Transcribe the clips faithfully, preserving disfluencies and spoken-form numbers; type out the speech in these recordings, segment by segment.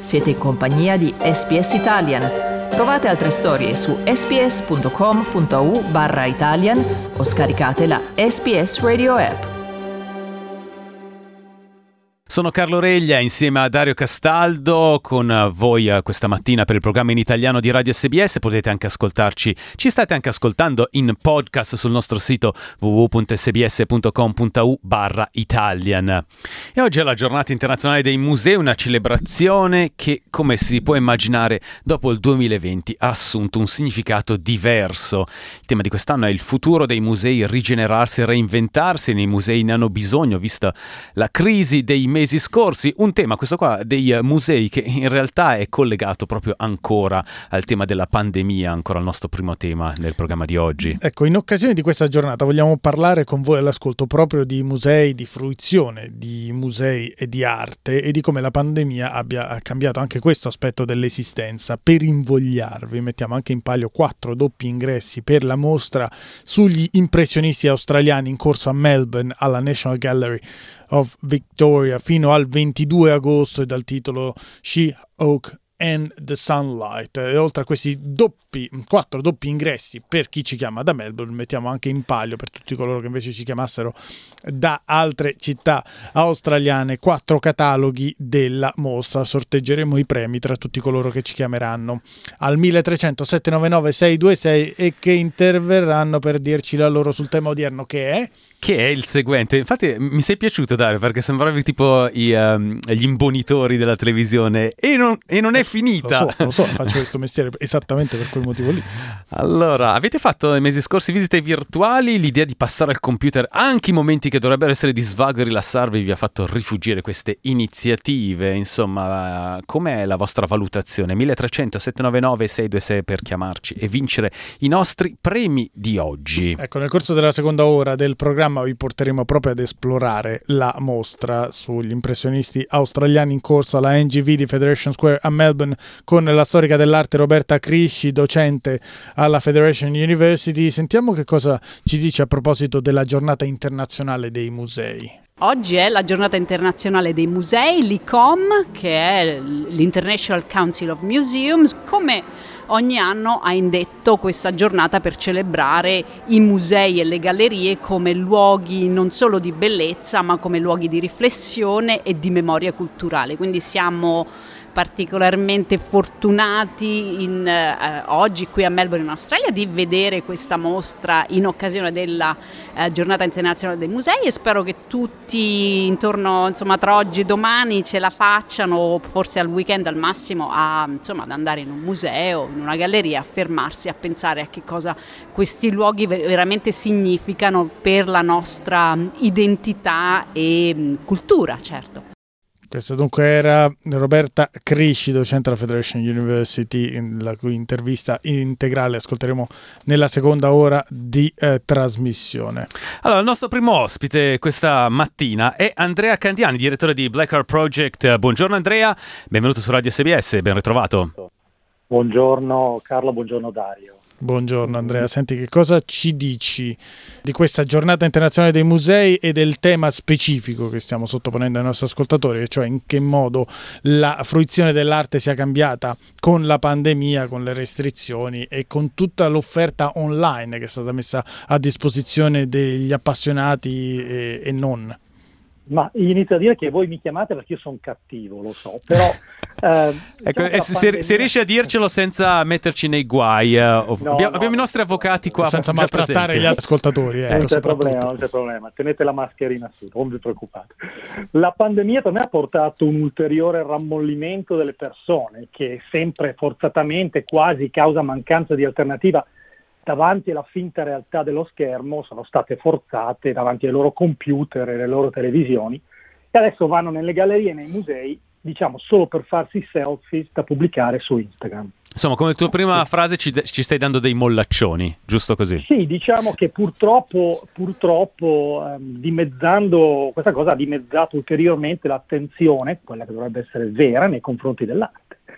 Siete in compagnia di S B S Italian. Trovate altre storie su sbs.com.au barra Italian o scaricate la S B S Radio app. Sono Carlo Reglia insieme a Dario Castaldo con voi questa mattina per il programma in italiano di Radio S B S. Potete anche ascoltarci, ci state anche ascoltando in podcast sul nostro sito w w w punto s b s punto com punto a u barra Italian. E oggi è la giornata internazionale dei musei, una celebrazione che, come si può immaginare, dopo il duemilaventi ha assunto un significato diverso. Il tema di quest'anno è il futuro dei musei, rigenerarsi e reinventarsi. Nei musei ne hanno bisogno, vista la crisi dei mesi scorsi, un tema, questo qua, dei musei, che in realtà è collegato proprio ancora al tema della pandemia, ancora al nostro primo tema nel programma di oggi. Ecco, in occasione di questa giornata vogliamo parlare con voi all'ascolto proprio di musei, di fruizione di musei e di arte e di come la pandemia abbia cambiato anche questo aspetto dell'esistenza. Per invogliarvi mettiamo anche in palio quattro doppi ingressi per la mostra sugli impressionisti australiani in corso a Melbourne alla National Gallery of Victoria fino al ventidue agosto e dal titolo She-Oak and the Sunlight. E oltre a questi doppi, quattro doppi ingressi per chi ci chiama da Melbourne, mettiamo anche in palio per tutti coloro che invece ci chiamassero da altre città australiane quattro cataloghi della mostra. Sorteggeremo i premi tra tutti coloro che ci chiameranno al milletrecento sette nove nove sei due sei e che interverranno per dirci la loro sul tema odierno, che è che è il seguente. Infatti mi sei piaciuto, Dario, perché sembravi tipo i, um, gli imbonitori della televisione e non, e non è finita. Lo so, lo so, faccio questo mestiere esattamente per quel motivo lì. Allora, avete fatto nei mesi scorsi visite virtuali, l'idea di passare al computer anche i momenti che dovrebbero essere di svago e rilassarvi vi ha fatto rifuggire queste iniziative. Insomma, com'è la vostra valutazione? milletrecento sette nove nove sei due sei per chiamarci e vincere i nostri premi di oggi. Ecco, nel corso della seconda ora del programma vi porteremo proprio ad esplorare la mostra sugli impressionisti australiani in corso alla N G V di Federation Square a Melbourne con la storica dell'arte Roberta Crisci, docente alla Federation University. Sentiamo che cosa ci dice a proposito della giornata internazionale dei musei. Oggi è la giornata internazionale dei musei, l'I C O M, che è l'International Council of Museums, come ogni anno ha indetto questa giornata per celebrare i musei e le gallerie come luoghi non solo di bellezza, ma come luoghi di riflessione e di memoria culturale. Quindi siamo particolarmente fortunati in, eh, oggi qui a Melbourne in Australia di vedere questa mostra in occasione della eh, giornata internazionale dei musei e spero che tutti intorno, insomma, tra oggi e domani ce la facciano, forse al weekend al massimo, a, insomma, ad andare in un museo, in una galleria, a fermarsi, a pensare a che cosa questi luoghi veramente significano per la nostra identità e mh, cultura, certo. Questa dunque era Roberta Crisci, docente alla Federation University, la cui intervista integrale ascolteremo nella seconda ora di eh, trasmissione. Allora, il nostro primo ospite questa mattina è Andrea Candiani, direttore di Black Art Project. Buongiorno Andrea, benvenuto su Radio S B S, ben ritrovato. Buongiorno Carlo, buongiorno Dario. Buongiorno Andrea, senti, che cosa ci dici di questa giornata internazionale dei musei e del tema specifico che stiamo sottoponendo ai nostri ascoltatori, cioè in che modo la fruizione dell'arte sia cambiata con la pandemia, con le restrizioni e con tutta l'offerta online che è stata messa a disposizione degli appassionati e, e non? Ma inizio a dire che voi mi chiamate perché io sono cattivo, lo so, però... Eh, ecco, diciamo se, pandemia... se riesci a dircelo senza metterci nei guai, eh, no, abbiamo, no, abbiamo i nostri avvocati qua. Senza maltrattare gli ascoltatori. Ecco, non c'è problema, non c'è problema, tenete la mascherina su, non vi preoccupate. La pandemia per me ha portato un ulteriore rammollimento delle persone che sempre forzatamente, quasi causa mancanza di alternativa, davanti alla finta realtà dello schermo sono state forzate davanti ai loro computer e alle loro televisioni e adesso vanno nelle gallerie e nei musei, diciamo, solo per farsi selfies da pubblicare su Instagram. Insomma, come tua prima frase ci, ci stai dando dei mollaccioni, giusto così? Sì, diciamo che purtroppo, purtroppo ehm, dimezzando, questa cosa ha dimezzato ulteriormente l'attenzione, quella che dovrebbe essere vera, nei confronti dell'arte.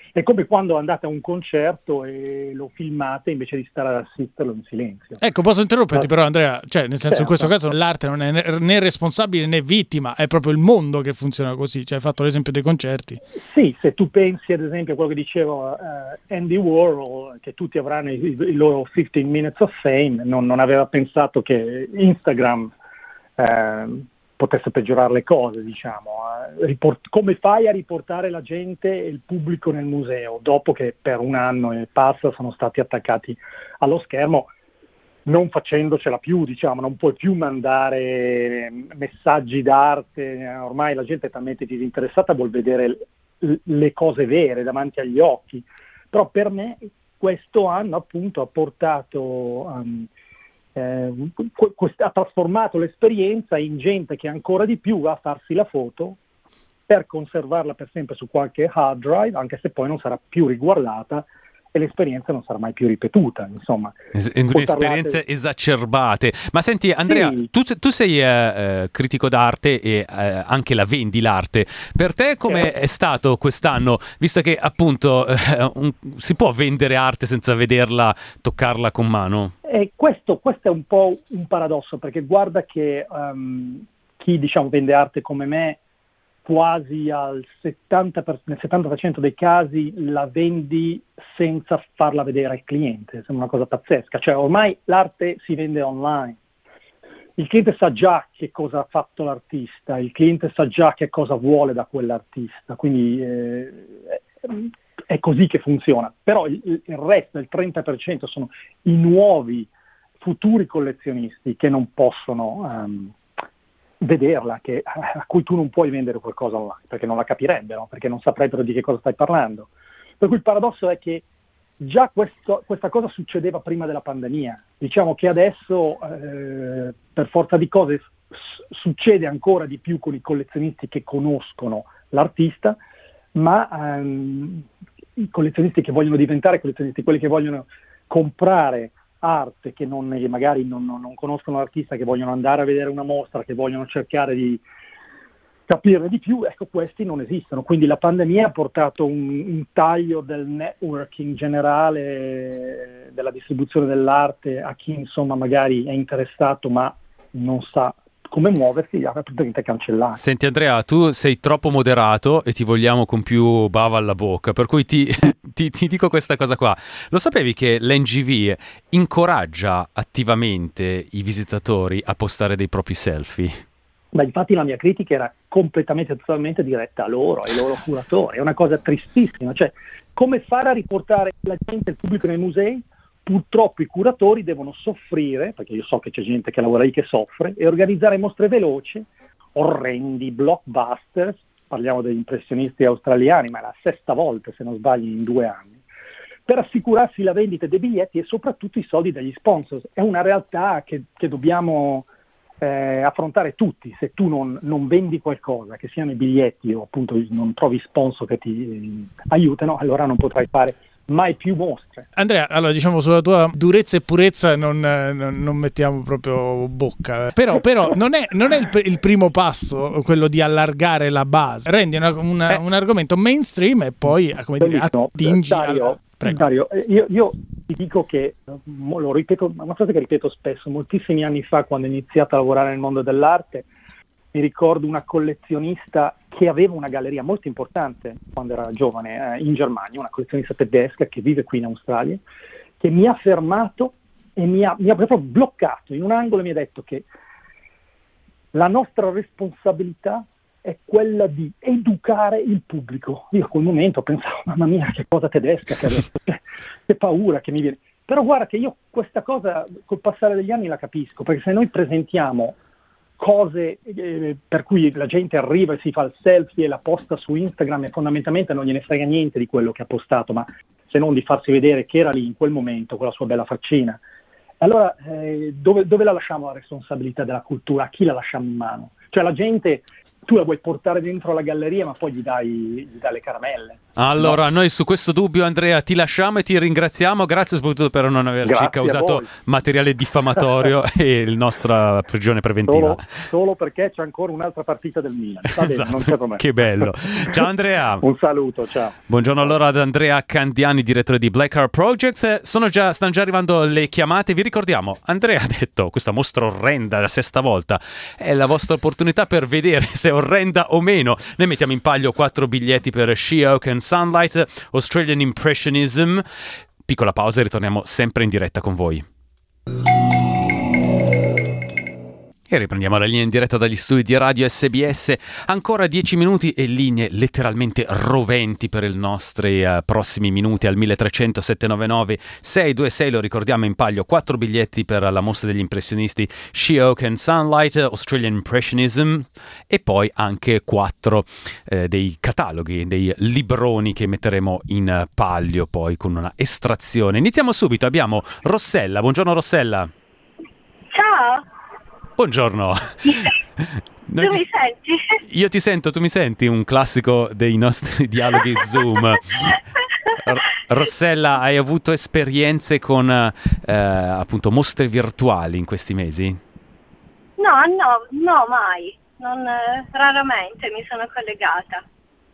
È come quando andate a un concerto e lo filmate invece di stare ad assisterlo in silenzio. Ecco, posso interromperti però Andrea, cioè nel senso certo. In questo caso l'arte non è né, né responsabile né vittima, è proprio il mondo che funziona così, cioè hai fatto l'esempio dei concerti. Sì, se tu pensi ad esempio a quello che diceva uh, Andy Warhol, che tutti avranno i, i loro fifteen minutes of fame, non, non aveva pensato che Instagram uh, potesse peggiorare le cose, diciamo. Uh, riport- come fai a riportare la gente e il pubblico nel museo dopo che per un anno e passa sono stati attaccati allo schermo, non facendocela più, diciamo, non puoi più mandare messaggi d'arte, ormai la gente è talmente disinteressata, vuol vedere l- le cose vere davanti agli occhi. Però per me questo anno appunto ha portato... Um, Eh, ha trasformato l'esperienza in gente che ancora di più va a farsi la foto per conservarla per sempre su qualche hard drive, anche se poi non sarà più riguardata e l'esperienza non sarà mai più ripetuta, insomma. Es- esperienze parlate... esacerbate. Ma senti Andrea, sì. tu, tu sei eh, critico d'arte e eh, anche la vendi l'arte. Per te come è stato quest'anno, visto che appunto eh, un, si può vendere arte senza vederla, toccarla con mano? E questo, questo è un po' un paradosso, perché guarda che um, chi diciamo vende arte come me quasi al settanta per, nel settanta per cento dei casi la vendi senza farla vedere al cliente, sembra una cosa pazzesca, cioè ormai l'arte si vende online, il cliente sa già che cosa ha fatto l'artista, il cliente sa già che cosa vuole da quell'artista, quindi eh, è così che funziona, però il, il resto, il trenta per cento sono i nuovi futuri collezionisti che non possono um, vederla, che, a cui tu non puoi vendere qualcosa online, perché non la capirebbero, perché non saprebbero di che cosa stai parlando. Per cui il paradosso è che già questo, questa cosa succedeva prima della pandemia. Diciamo che adesso, eh, per forza di cose, s- succede ancora di più con i collezionisti che conoscono l'artista, ma ehm, i collezionisti che vogliono diventare collezionisti, quelli che vogliono comprare arte, che non, magari non, non, non conoscono l'artista, che vogliono andare a vedere una mostra, che vogliono cercare di capire di più, ecco, questi non esistono. Quindi la pandemia ha portato un, un taglio del networking generale, della distribuzione dell'arte a chi insomma magari è interessato ma non sa come muoversi, ha praticamente cancellato. Senti Andrea, tu sei troppo moderato e ti vogliamo con più bava alla bocca, per cui ti, ti, ti dico questa cosa qua. Lo sapevi che l'N G V incoraggia attivamente i visitatori a postare dei propri selfie? Ma infatti la mia critica era completamente, totalmente diretta a loro, ai loro curatori. È una cosa tristissima, cioè come fare a riportare la gente, il pubblico nei musei? Purtroppo i curatori devono soffrire, perché io so che c'è gente che lavora lì che soffre, e organizzare mostre veloci, orrendi, blockbusters, parliamo degli impressionisti australiani, ma è la sesta volta se non sbaglio in due anni, per assicurarsi la vendita dei biglietti e soprattutto i soldi degli sponsor. È una realtà che, che dobbiamo eh, affrontare tutti. Se tu non, non vendi qualcosa, che siano i biglietti o appunto non trovi sponsor che ti eh, aiutano, allora non potrai fare mai più mostre. Andrea, allora diciamo sulla tua durezza e purezza non, non, non mettiamo proprio bocca, però, però non è, non è il, il primo passo quello di allargare la base, rendi una, una, eh. un argomento mainstream e poi come dire, attingi Dario, alla... Prego. Dario, io, io ti dico che, lo ripeto, una cosa che ripeto spesso, moltissimi anni fa quando ho iniziato a lavorare nel mondo dell'arte, mi ricordo una collezionista che aveva una galleria molto importante quando era giovane eh, in Germania, una collezionista tedesca che vive qui in Australia, che mi ha fermato e mi ha, mi ha proprio bloccato in un angolo e mi ha detto che la nostra responsabilità è quella di educare il pubblico. Io a quel momento pensavo, mamma mia, che cosa tedesca, che, che, che paura che mi viene. Però guarda che io questa cosa col passare degli anni la capisco, perché se noi presentiamo cose eh, per cui la gente arriva e si fa il selfie e la posta su Instagram e fondamentalmente non gliene frega niente di quello che ha postato, ma se non di farsi vedere che era lì in quel momento con la sua bella faccina. Allora eh, dove, dove la lasciamo la responsabilità della cultura? A chi la lasciamo in mano? Cioè la gente tu la vuoi portare dentro la galleria, ma poi gli dai, gli dai le caramelle. Allora, no? Noi su questo dubbio, Andrea, ti lasciamo e ti ringraziamo. Grazie soprattutto per non averci Grazie causato materiale diffamatorio e la nostra prigione preventiva. Solo, solo perché c'è ancora un'altra partita del Milan. Va bene, Esatto, non c'è problema. che bello. Ciao Andrea. Un saluto, ciao. Buongiorno allora ad Andrea Candiani, direttore di Black Heart Projects. Sono già, stanno già arrivando le chiamate. Vi ricordiamo, Andrea ha detto, questa mostra orrenda, la sesta volta, è la vostra opportunità per vedere se è orrenda o meno. Noi mettiamo in palio quattro biglietti per She-Oak and Sunlight, Australian Impressionism. Piccola pausa e ritorniamo sempre in diretta con voi. E riprendiamo la linea in diretta dagli studi di Radio S B S. Ancora dieci minuti e linee letteralmente roventi per i nostri uh, prossimi minuti al uno tre zero zero sette nove nove sei due sei. Lo ricordiamo, in palio quattro biglietti per la mostra degli impressionisti She-Oak and Sunlight, Australian Impressionism, e poi anche quattro eh, dei cataloghi, dei libroni che metteremo in palio poi con una estrazione. Iniziamo subito, abbiamo Rossella. Buongiorno Rossella. Ciao. Buongiorno. Tu mi ti... senti? Io ti sento, tu mi senti? Un classico dei nostri dialoghi Zoom. R- Rossella, hai avuto esperienze con eh, appunto mostre virtuali in questi mesi? No, no, no, mai. Non, eh, raramente mi sono collegata.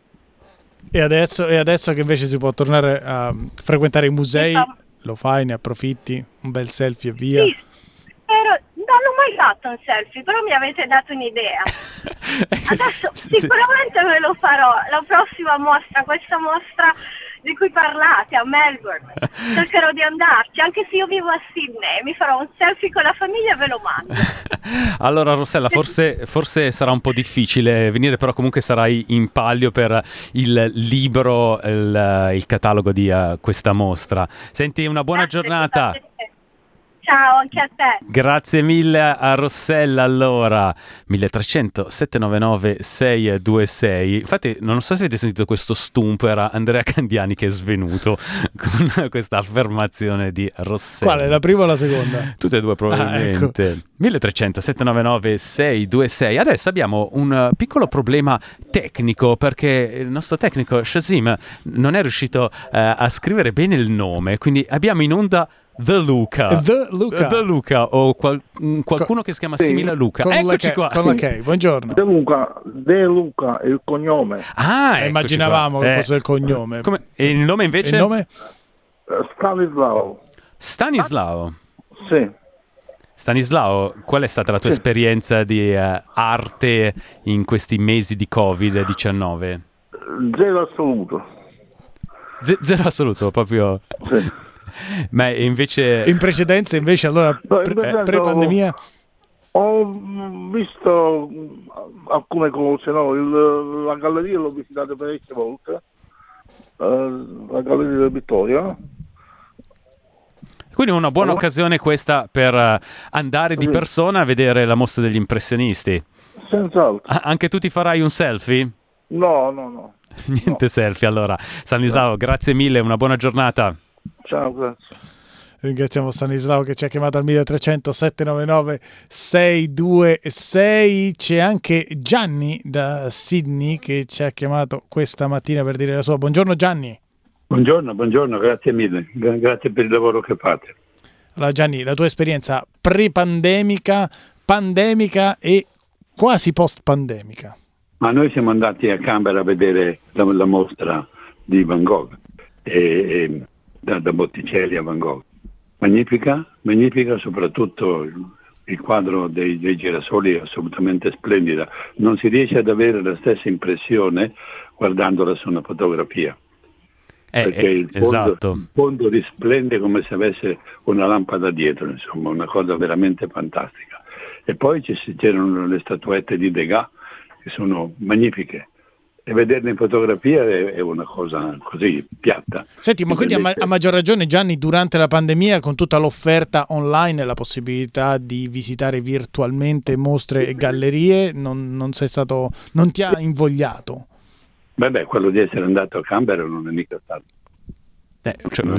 E adesso, e adesso che invece si può tornare a frequentare i musei, fa... lo fai, ne approfitti, un bel selfie e via? Sì, però non ho mai fatto un selfie, però mi avete dato un'idea. Adesso sì, sì. sicuramente me lo farò, la prossima mostra, questa mostra di cui parlate a Melbourne. Cercherò di andarci, anche se io vivo a Sydney, mi farò un selfie con la famiglia e ve lo mando. Allora Rossella, forse, forse sarà un po' difficile venire, però comunque sarai in palio per il libro, il, il catalogo di uh, questa mostra. Senti, una buona Grazie, giornata. grazie. Ciao, anche a te. Grazie mille a Rossella. Allora, uno tre zero zero sette nove nove sei due sei. Infatti, non so se avete sentito questo stumpo, era Andrea Candiani che è svenuto con questa affermazione di Rossella. Quale, la prima o la seconda? Tutte e due probabilmente. Ah, ecco. uno tre zero zero sette nove nove sei due sei. Adesso abbiamo un piccolo problema tecnico, perché il nostro tecnico Shazim non è riuscito eh, a scrivere bene il nome, quindi abbiamo in onda The Luca. The Luca. The Luca o qual- qualcuno che si chiama sì, simile a Luca. Con Eccoci la qua. Con la K, buongiorno. De Luca, De Luca è il cognome. Ah, eh, immaginavamo qua. che eh, fosse il cognome. Come... E il nome invece? Il nome? Stanislao. Stanislao. Sì. Stanislao, qual è stata la tua sì. esperienza di uh, arte in questi mesi di covid diciannove? Zero assoluto. Z- zero assoluto, proprio. Sì. Ma invece in precedenza invece allora no, pre- pre- pre-pandemia ho visto alcune cose, no? Il, la galleria l'ho visitata parecchie volte, uh, la galleria del Vittoria. Quindi una buona allora, occasione questa per uh, andare di sì. persona a vedere la mostra degli impressionisti. Senz'altro. Ah, anche tu ti farai un selfie? No, no, no. Niente no. selfie allora. Stanislao, no. Grazie mille, una buona giornata. Ciao, grazie. Ringraziamo Stanislao che ci ha chiamato al uno tre zero zero sette nove nove sei due sei. C'è anche Gianni da Sydney che ci ha chiamato questa mattina per dire la sua. Buongiorno Gianni. Buongiorno, buongiorno, grazie mille, grazie per il lavoro che fate. Allora Gianni, la tua esperienza pre-pandemica, pandemica e quasi post-pandemica. Ma noi siamo andati a Canberra a vedere la, la mostra di Van Gogh, e, e, da, da Botticelli a Van Gogh. Magnifica, magnifica, soprattutto il, il quadro dei, dei girasoli è assolutamente splendida. Non si riesce ad avere la stessa impressione guardandola su una fotografia. Eh, perché eh, il fondo, esatto. il fondo risplende come se avesse una lampada dietro, insomma, una cosa veramente fantastica. E poi ci, c'erano le statuette di Degas che sono magnifiche, e vederle in fotografia è, è una cosa così piatta. Senti, ma quindi a, ma- a maggior ragione Gianni, durante la pandemia, con tutta l'offerta online e la possibilità di visitare virtualmente mostre e gallerie, non, non sei stato, non ti ha invogliato? Beh, beh, quello di essere andato a Canberra non è mica stato. Eh, cioè,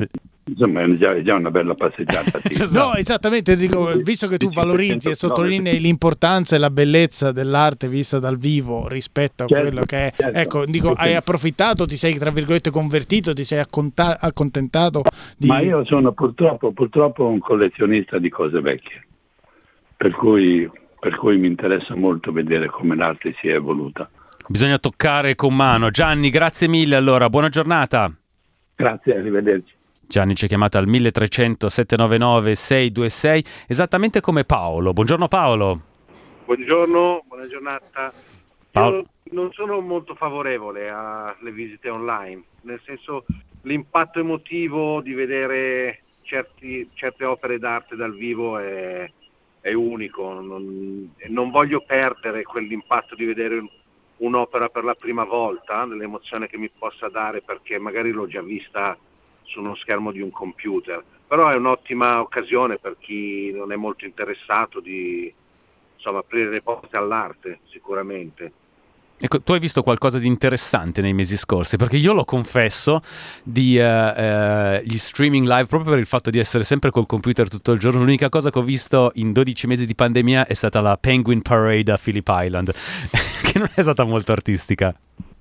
insomma è già, è già una bella passeggiata. No, esattamente, dico, visto che tu valorizzi e sottolinei l'importanza e la bellezza dell'arte vista dal vivo rispetto a certo, quello che è, certo. ecco, dico, hai approfittato, ti sei tra virgolette convertito, ti sei acconta- accontentato di... Ma io sono purtroppo, purtroppo un collezionista di cose vecchie, per cui, per cui mi interessa molto vedere come l'arte si è evoluta. Bisogna toccare con mano. Gianni, grazie mille allora, buona giornata. Grazie, arrivederci. Gianni ci ha chiamato al mille trecento settecentonovantanove sei due sei, esattamente come Paolo. Buongiorno Paolo. Buongiorno, buona giornata. Paolo. Io non sono molto favorevole alle visite online, nel senso l'impatto emotivo di vedere certi, certe opere d'arte dal vivo è, è unico. Non, non voglio perdere quell'impatto di vedere un'opera per la prima volta, l'emozione che mi possa dare perché magari l'ho già vista su uno schermo di un computer, però è un'ottima occasione per chi non è molto interessato di, insomma, aprire le porte all'arte, sicuramente. Ecco, tu hai visto qualcosa di interessante nei mesi scorsi? Perché io lo confesso, di uh, uh, gli streaming live, proprio per il fatto di essere sempre col computer tutto il giorno, l'unica cosa che ho visto in dodici mesi di pandemia è stata la Penguin Parade a Phillip Island, che non è stata molto artistica.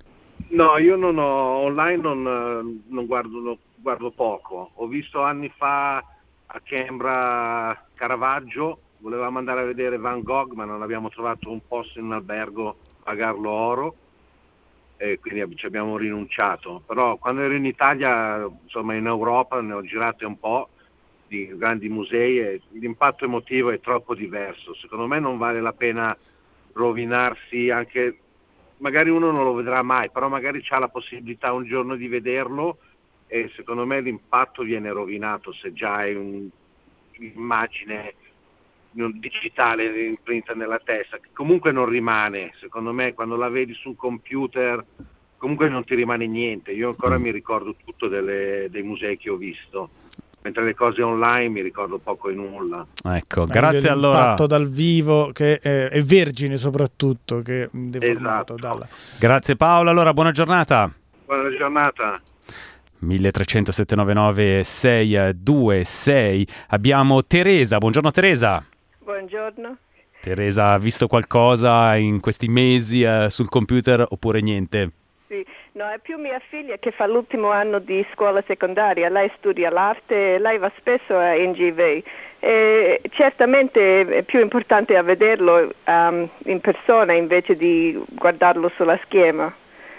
No, io non ho, online non, non guardo, non guardo poco. Ho visto anni fa a Canberra Caravaggio, volevamo andare a vedere Van Gogh, ma non abbiamo trovato un posto in un albergo a pagarlo oro e quindi ci abbiamo rinunciato. Però quando ero in Italia, insomma in Europa, ne ho girate un po' di grandi musei e l'impatto emotivo è troppo diverso. Secondo me non vale la pena rovinarsi, anche magari uno non lo vedrà mai, però magari c'ha la possibilità un giorno di vederlo e secondo me l'impatto viene rovinato se già hai un, un'immagine digitale imprenta nella testa, che comunque non rimane. Secondo me quando la vedi sul computer comunque non ti rimane niente. Io ancora mi ricordo tutto delle, dei musei che ho visto, mentre le cose online mi ricordo poco e nulla. Ecco, grazie allora. L'impatto dal vivo che è, è vergine soprattutto, che è deformato Esatto. dalla... Grazie Paolo, allora buona giornata. Buona giornata. mille trecento settecentonovantanove sei due sei. Abbiamo Teresa, buongiorno Teresa. Buongiorno. Teresa, ha visto qualcosa in questi mesi eh, sul computer oppure niente? Sì, no, è più mia figlia che fa l'ultimo anno di scuola secondaria, lei studia l'arte e lei va spesso a N G V. E certamente è più importante a vederlo um, in persona invece di guardarlo sulla scherma.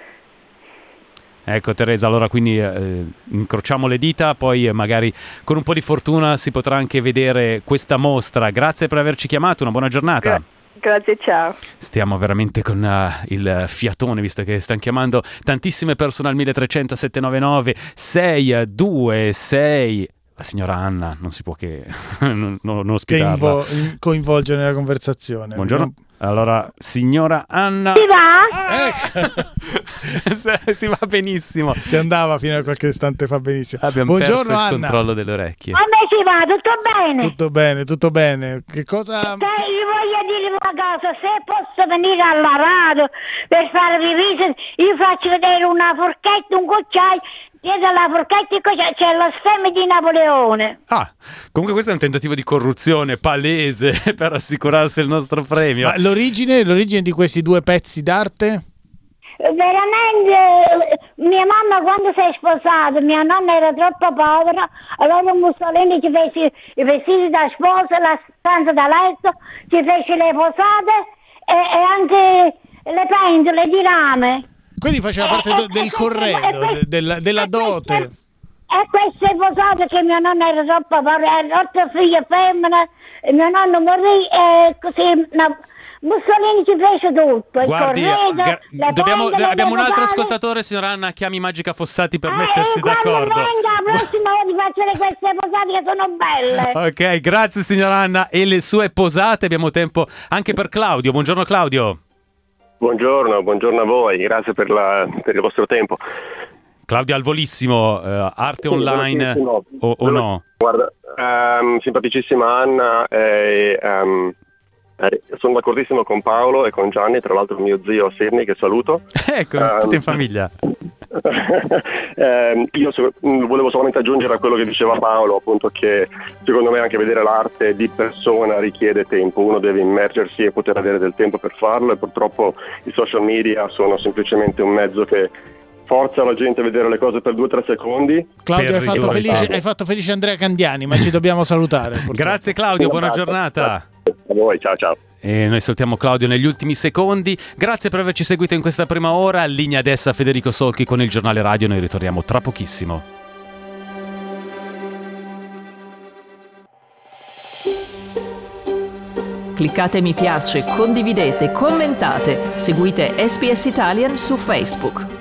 Ecco Teresa, allora quindi eh, incrociamo le dita, poi eh, magari con un po' di fortuna si potrà anche vedere questa mostra. Grazie per averci chiamato, una buona giornata. Gra- grazie, ciao. Stiamo veramente con uh, il fiatone, visto che stanno chiamando tantissime persone al mille trecento settecentonovantanove sei due sei. La signora Anna non si può che non, non, non ospitarla. Che invo- coinvolgere nella conversazione. Buongiorno. Non... Allora, signora Anna... Si va? Ecco. Si va benissimo. Si andava fino a qualche istante fa benissimo. Abbiamo Buongiorno perso il Anna. controllo delle orecchie. A me si va, tutto bene? Tutto bene, tutto bene. Che cosa... Se io voglio dire una cosa, se posso venire alla radio per fare revisione, io faccio vedere una forchetta, un cucciaio, dietro alla forchetta c'è, c'è lo stemma di Napoleone. Ah, comunque questo è un tentativo di corruzione palese per assicurarsi il nostro premio. Ma l'origine, l'origine di questi due pezzi d'arte? Veramente, mia mamma quando si è sposata, mia nonna era troppo povera, allora Mussolini ci fece i vestiti da sposa, la stanza da letto, ci fece le posate e, e anche le pentole di rame. Quindi faceva parte do, del corredo, de, della, della dote. E queste posate che mia nonna era troppo povera, era otto figlie femmine, e mio nonno morì e così... No, Mussolini ci fece tutto, Guardi, il corredo, gra- le dobbiamo, pentole, abbiamo le un altro posate. ascoltatore, signora Anna, chiami Magica Fossati per Eh, mettersi eh, quando d'accordo. venga la prossima ti faccio le queste posate che sono belle. Ok, grazie signora Anna. E le sue posate, abbiamo tempo anche per Claudio. Buongiorno Claudio. Buongiorno, buongiorno a voi, grazie per, la, per il vostro tempo. Claudio al volissimo, eh, arte Sì, online no. o, o no? Guarda, um, simpaticissima Anna, e, um, eh, sono d'accordissimo con Paolo e con Gianni, tra l'altro mio zio Sirni che saluto. Ecco, Um, tutti in famiglia. eh, io so, volevo solamente aggiungere a quello che diceva Paolo, appunto, che secondo me anche vedere l'arte di persona richiede tempo, uno deve immergersi e poter avere del tempo per farlo, e purtroppo i social media sono semplicemente un mezzo che forza la gente a vedere le cose per due o tre secondi. Claudio, hai fatto, felice, hai fatto felice Andrea Candiani, ma ci dobbiamo salutare. Purtroppo. Grazie Claudio, buona giornata. A voi, ciao ciao. E noi salutiamo Claudio negli ultimi secondi. Grazie per averci seguito in questa prima ora. Linea adesso a Federico Solchi con il giornale radio. Noi ritorniamo tra pochissimo. Cliccate mi piace, condividete, commentate. Seguite S B S Italian su Facebook.